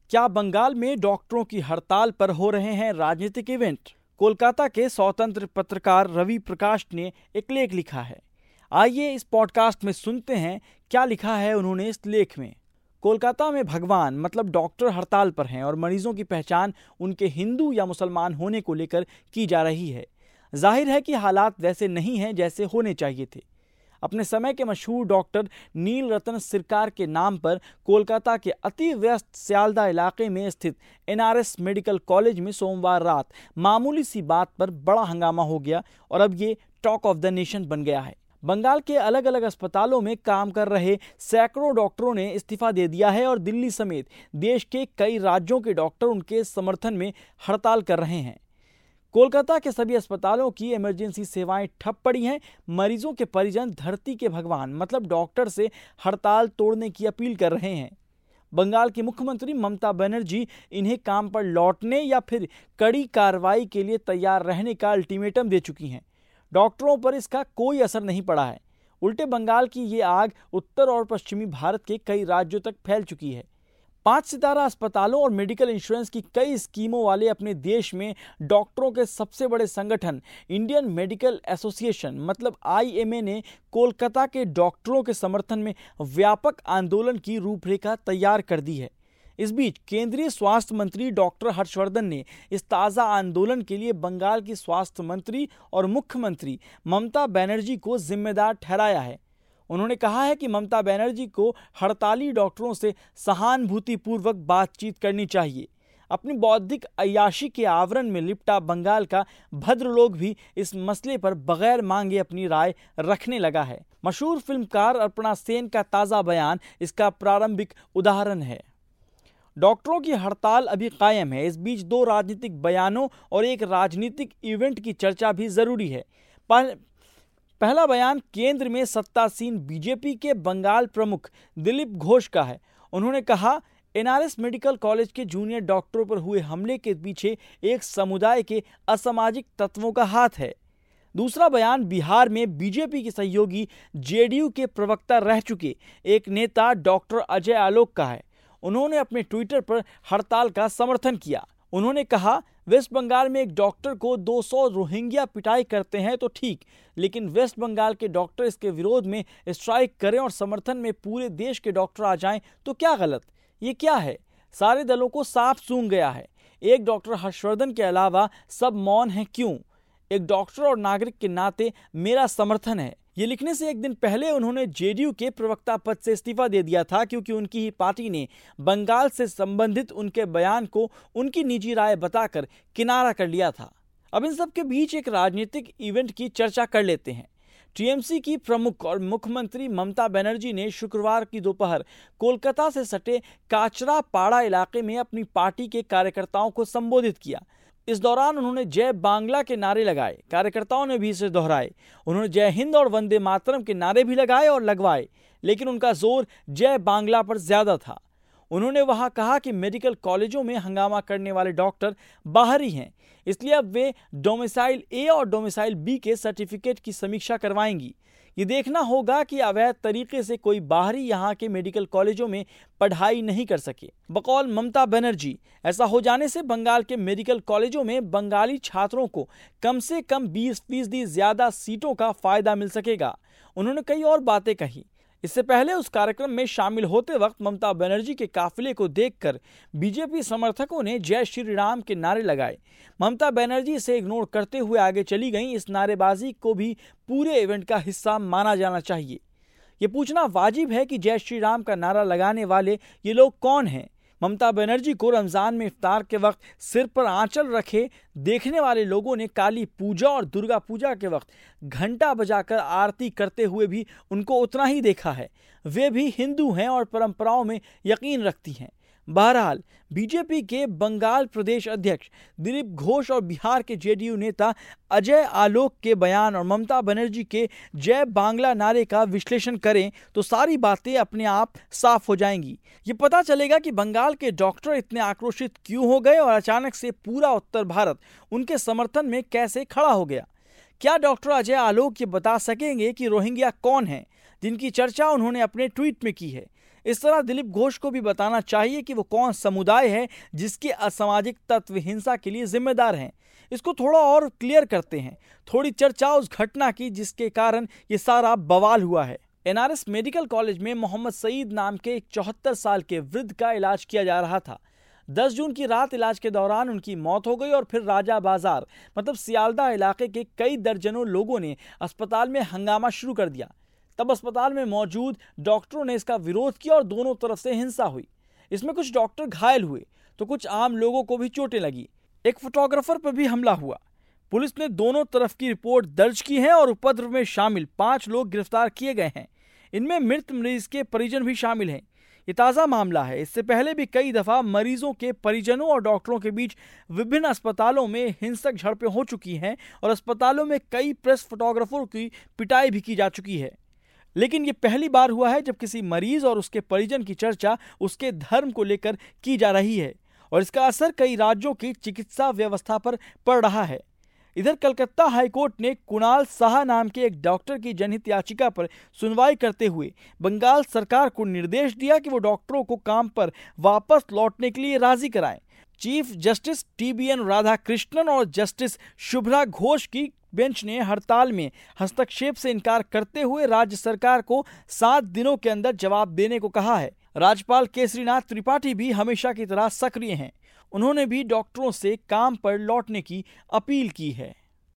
क्या बंगाल में डॉक्टरों की हड़ताल पर हो रहे हैं राजनीतिक इवेंट? कोलकाता के स्वतंत्र पत्रकार रवि प्रकाश ने एक लेख लिखा है। आइए इस पॉडकास्ट में सुनते हैं क्या लिखा है उन्होंने इस लेख में। कोलकाता में भगवान मतलब डॉक्टर हड़ताल पर हैं और मरीजों की पहचान उनके हिंदू या मुसलमान होने को लेकर की जा रही है। जाहिर है कि हालात वैसे नहीं हैं जैसे होने चाहिए थे। अपने समय के मशहूर डॉक्टर नील रतन सिरकार के नाम पर कोलकाता के अति व्यस्त स्यालदा इलाके में स्थित NRS मेडिकल कॉलेज में सोमवार रात मामूली सी बात पर बड़ा हंगामा हो गया और अब ये टॉक ऑफ द नेशन बन गया है। बंगाल के अलग अलग अस्पतालों में काम कर रहे सैकड़ों डॉक्टरों ने इस्तीफा दे दिया है और दिल्ली समेत देश के कई राज्यों के डॉक्टर उनके समर्थन में हड़ताल कर रहे हैं। कोलकाता के सभी अस्पतालों की इमरजेंसी सेवाएं ठप पड़ी हैं। मरीजों के परिजन धरती के भगवान मतलब डॉक्टर से हड़ताल तोड़ने की अपील कर रहे हैं। बंगाल की मुख्यमंत्री ममता बनर्जी इन्हें काम पर लौटने या फिर कड़ी कार्रवाई के लिए तैयार रहने का अल्टीमेटम दे चुकी हैं। डॉक्टरों पर इसका कोई असर नहीं पड़ा है। उल्टे बंगाल की ये आग उत्तर और पश्चिमी भारत के कई राज्यों तक फैल चुकी है। 5 सितारा अस्पतालों और मेडिकल इंश्योरेंस की कई स्कीमों वाले अपने देश में डॉक्टरों के सबसे बड़े संगठन इंडियन मेडिकल एसोसिएशन मतलब IMA ने कोलकाता के डॉक्टरों के समर्थन में व्यापक आंदोलन की रूपरेखा तैयार कर दी है। इस बीच केंद्रीय स्वास्थ्य मंत्री डॉक्टर हर्षवर्धन ने इस ताज़ा आंदोलन के लिए बंगाल की स्वास्थ्य मंत्री और मुख्यमंत्री ममता बनर्जी को जिम्मेदार ठहराया है। उन्होंने कहा है कि ममता बनर्जी को हड़ताली डॉक्टरों से सहानुभूतिपूर्वक बातचीत करनी चाहिए। अपनी बौद्धिक अय्याशी के आवरण में लिपटा बंगाल का भद्रलोक भी इस मसले पर बगैर मांगे अपनी राय रखने लगा है। मशहूर फिल्मकार अर्पणा सेन का ताज़ा बयान इसका प्रारंभिक उदाहरण है। डॉक्टरों की हड़ताल अभी कायम है। इस बीच 2 राजनीतिक बयानों और एक राजनीतिक इवेंट की चर्चा भी जरूरी है। पहला बयान केंद्र में सत्तासीन बीजेपी के बंगाल प्रमुख दिलीप घोष का है। उन्होंने कहा, NRS मेडिकल कॉलेज के जूनियर डॉक्टरों पर हुए हमले के पीछे एक समुदाय के असामाजिक तत्वों का हाथ है। दूसरा बयान बिहार में बीजेपी के सहयोगी JDU के प्रवक्ता रह चुके एक नेता डॉक्टर अजय आलोक का है। उन्होंने अपने ट्विटर पर हड़ताल का समर्थन किया। उन्होंने कहा, वेस्ट बंगाल में एक डॉक्टर को 200 रोहिंग्या पिटाई करते हैं तो ठीक, लेकिन वेस्ट बंगाल के डॉक्टर इसके विरोध में स्ट्राइक करें और समर्थन में पूरे देश के डॉक्टर आ जाएं तो क्या गलत? ये क्या है? सारे दलों को साफ सूंघ गया है। एक डॉक्टर हर्षवर्धन के अलावा सब मौन हैं क्यों? एक डॉक्टर और नागरिक के नाते मेरा समर्थन है। ये लिखने से एक दिन पहले उन्होंने JDU के प्रवक्ता पद से इस्तीफा दे दिया था क्योंकि उनकी ही पार्टी ने बंगाल से संबंधित उनके बयान को उनकी निजी राय बताकर किनारा कर लिया था। अब इन सब के बीच एक राजनीतिक इवेंट की चर्चा कर लेते हैं। TMC की प्रमुख और मुख्यमंत्री ममता बनर्जी ने शुक्रवार की दोपहर कोलकाता से सटे काचरापाड़ा इलाके में अपनी पार्टी के कार्यकर्ताओं को संबोधित किया। इस दौरान उन्होंने जय बांग्ला के नारे लगाए। कार्यकर्ताओं ने भी इसे दोहराए। उन्होंने जय हिंद और वंदे मातरम के नारे भी लगाए और लगवाए, लेकिन उनका जोर जय बांग्ला पर ज्यादा था। उन्होंने वहां कहा कि मेडिकल कॉलेजों में हंगामा करने वाले डॉक्टर बाहरी हैं, इसलिए अब वे डोमिसाइल A और डोमिसाइल B के सर्टिफिकेट की समीक्षा करवाएंगी। ये देखना होगा कि अवैध तरीके से कोई बाहरी यहाँ के मेडिकल कॉलेजों में पढ़ाई नहीं कर सके। बकौल ममता बनर्जी, ऐसा हो जाने से बंगाल के मेडिकल कॉलेजों में बंगाली छात्रों को कम से कम 20% ज्यादा सीटों का फायदा मिल सकेगा। उन्होंने कई और बातें कही। इससे पहले उस कार्यक्रम में शामिल होते वक्त ममता बनर्जी के काफिले को देखकर बीजेपी समर्थकों ने जय श्री राम के नारे लगाए। ममता बनर्जी इसे इग्नोर करते हुए आगे चली गईं। इस नारेबाजी को भी पूरे इवेंट का हिस्सा माना जाना चाहिए। ये पूछना वाजिब है कि जय श्री राम का नारा लगाने वाले ये लोग कौन हैं? ममता बनर्जी को रमजान में इफ्तार के वक्त सिर पर आंचल रखे देखने वाले लोगों ने काली पूजा और दुर्गा पूजा के वक्त घंटा बजाकर आरती करते हुए भी उनको उतना ही देखा है। वे भी हिंदू हैं और परंपराओं में यकीन रखती हैं। बहरहाल बीजेपी के बंगाल प्रदेश अध्यक्ष दिलीप घोष और बिहार के JDU नेता अजय आलोक के बयान और ममता बनर्जी के जय बांग्ला नारे का विश्लेषण करें तो सारी बातें अपने आप साफ हो जाएंगी। ये पता चलेगा कि बंगाल के डॉक्टर इतने आक्रोशित क्यों हो गए और अचानक से पूरा उत्तर भारत उनके समर्थन में कैसे खड़ा हो गया। क्या डॉक्टर अजय आलोक ये बता सकेंगे कि रोहिंग्या कौन है जिनकी चर्चा उन्होंने अपने ट्वीट में की है? इस तरह दिलीप घोष को भी बताना चाहिए कि वो कौन समुदाय है जिसके असामाजिक तत्व हिंसा के लिए जिम्मेदार हैं। इसको थोड़ा और क्लियर करते हैं। थोड़ी चर्चा उस घटना की जिसके कारण ये सारा बवाल हुआ है। एनआरएस मेडिकल कॉलेज में मोहम्मद सईद नाम के एक 74 साल के वृद्ध का इलाज किया जा रहा था। 10 जून की रात इलाज के दौरान उनकी मौत हो गई और फिर राजा बाजार मतलब सियालदा इलाके के कई दर्जनों लोगों ने अस्पताल में हंगामा शुरू कर दिया। तब अस्पताल में मौजूद डॉक्टरों ने इसका विरोध किया और दोनों तरफ से हिंसा हुई। इसमें कुछ डॉक्टर घायल हुए तो कुछ आम लोगों को भी चोटें लगी। एक फोटोग्राफर पर भी हमला हुआ। पुलिस ने दोनों तरफ की रिपोर्ट दर्ज की है और उपद्रव में शामिल 5 लोग गिरफ्तार किए गए हैं। इनमें मृत मरीज के परिजन भी शामिल हैं। ये ताज़ा मामला है। इससे पहले भी कई दफा मरीजों के परिजनों और डॉक्टरों के बीच विभिन्न अस्पतालों में हिंसक झड़पें हो चुकी हैं और अस्पतालों में कई प्रेस फोटोग्राफरों की पिटाई भी की जा चुकी है। लेकिन ये पहली बार हुआ है जब किसी मरीज और उसके परिजन की चर्चा उसके धर्म को लेकर की जा रही है और इसका असर कई राज्यों की चिकित्सा व्यवस्था पर पड़ रहा है। इधर कलकत्ता हाईकोर्ट ने कुणाल साहा नाम के एक डॉक्टर की जनहित याचिका पर सुनवाई करते हुए बंगाल सरकार को निर्देश दिया कि वो डॉक्टरों को काम पर वापस लौटने के लिए राजी कराएं। चीफ जस्टिस TBN राधाकृष्णन और जस्टिस शुभ्रा घोष की बेंच ने हड़ताल में हस्तक्षेप से इनकार करते हुए राज्य सरकार को 7 दिनों के अंदर जवाब देने को कहा है। राज्यपाल केसरीनाथ त्रिपाठी भी हमेशा की तरह सक्रिय हैं। उन्होंने भी डॉक्टरों से काम पर लौटने की अपील की है।